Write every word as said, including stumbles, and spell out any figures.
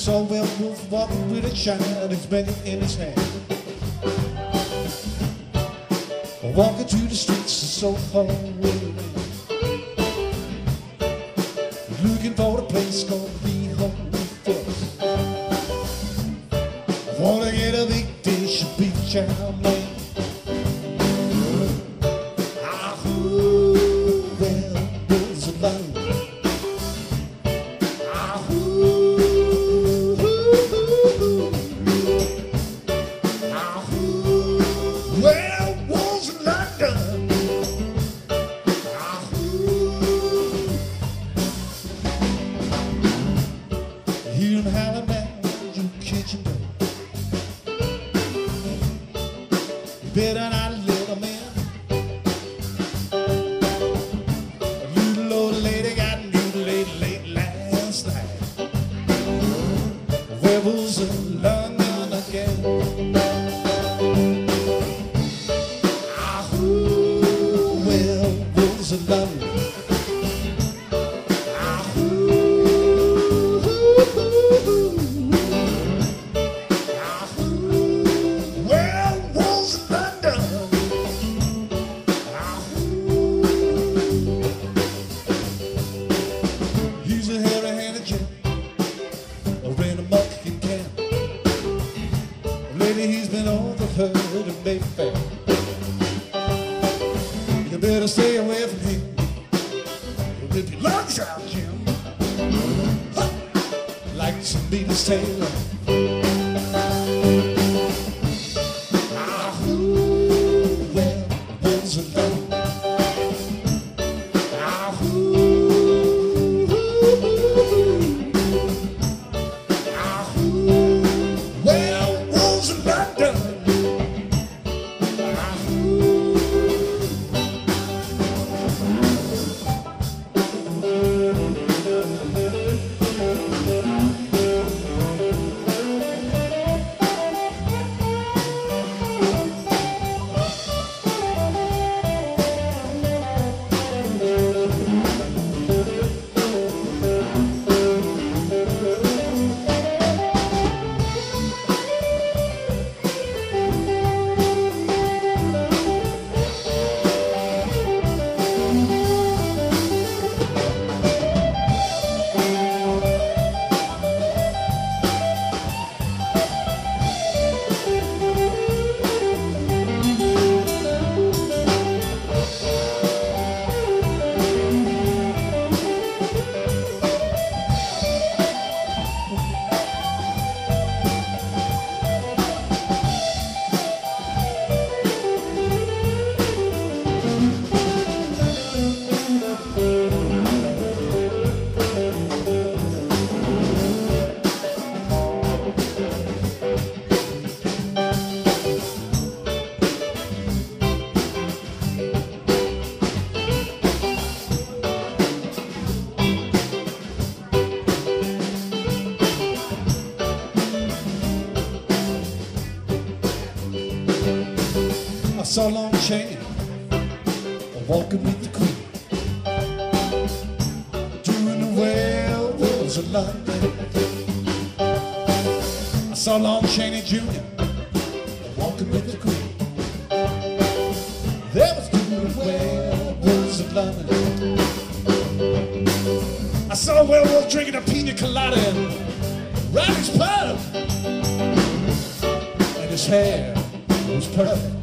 saw a werewolf walking with a Chinese man in his hand, walking through the streets so far away, looking for a place called Be Home First. Wanna get a big dish of beef chow mein. Ah, ooh, well, was alone. Ah, ooh, ah, ooh, well, was London. Ah, ooh, here in Halifax, you kitchen door. Better not let them in. A little old lady got mutilated late last night. Werewolves in London again. Ah, ooh, werewolves in London. Ah, ooh, ah, ooh, werewolves in London. He's a hairy-handed gent, ran amok in camp. Lately he's been overheard in Mayfair. You better stay away from him. He'll rip your lungs out, Jim, huh, like some Beatles Taylor. Ah, ooh, well, wolves alone. Ah, ooh, ah, ooh, well, wolves in London. Ah, I saw Long Chain walking with the Queen, doing the werewolves of London. I saw Long Chaney Junior walking with the Queen. They was doing the werewolves of London. I saw a werewolf drinking a pina colada in Riley's pub, and his hair was perfect.